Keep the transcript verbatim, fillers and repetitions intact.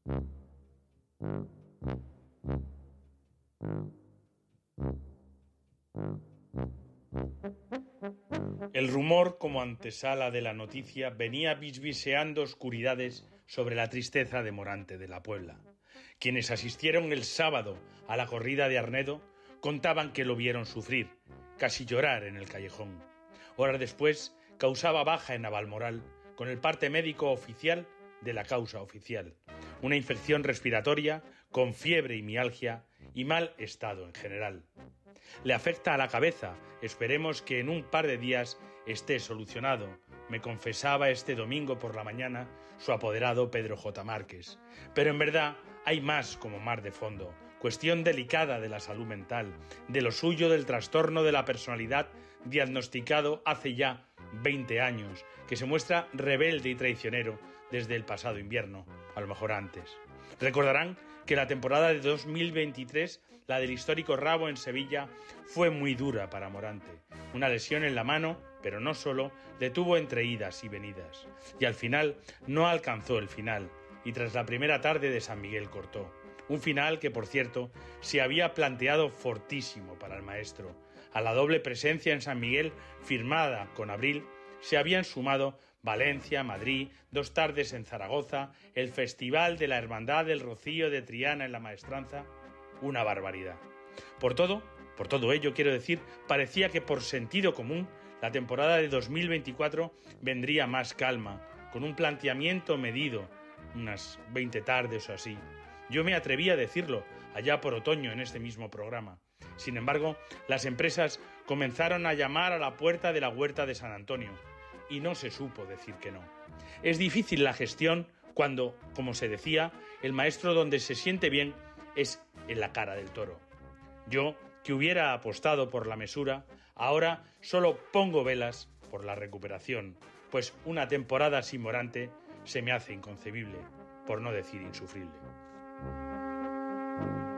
El rumor, como antesala de la noticia, venía bisbiseando oscuridades sobre la tristeza de Morante de la Puebla. Quienes asistieron el sábado a la corrida de Arnedo contaban que lo vieron sufrir, casi llorar en el callejón. Horas después causaba baja en Navalmoral con el parte médico oficial de la causa oficial, una infección respiratoria con fiebre y mialgia y mal estado en general. Le afecta a la cabeza, esperemos que en un par de días esté solucionado, me confesaba este domingo por la mañana su apoderado Pedro J. Márquez. Pero en verdad hay más como mar de fondo, cuestión delicada de la salud mental, de lo suyo del trastorno de la personalidad diagnosticado hace ya veinte años, que se muestra rebelde y traicionero desde el pasado invierno, a lo mejor antes. Recordarán que la temporada de dos mil veintitrés, la del histórico Rabo en Sevilla, fue muy dura para Morante. Una lesión en la mano, pero no solo, le tuvo entre idas y venidas. Y al final no alcanzó el final, y tras la primera tarde de San Miguel cortó. Un final que, por cierto, se había planteado fortísimo para el maestro. A la doble presencia en San Miguel, firmada con Abril, se habían sumado Valencia, Madrid, dos tardes en Zaragoza, el Festival de la Hermandad del Rocío de Triana en la Maestranza, una barbaridad. Por todo, por todo ello, quiero decir, parecía que por sentido común la temporada de dos mil veinticuatro vendría más calma, con un planteamiento medido, unas veinte tardes o así. Yo me atreví a decirlo allá por otoño en este mismo programa. Sin embargo, las empresas comenzaron a llamar a la puerta de la Huerta de San Antonio y no se supo decir que no. Es difícil la gestión cuando, como se decía, el maestro donde se siente bien es en la cara del toro. Yo, que hubiera apostado por la mesura, ahora solo pongo velas por la recuperación, pues una temporada sin Morante se me hace inconcebible, por no decir insufrible.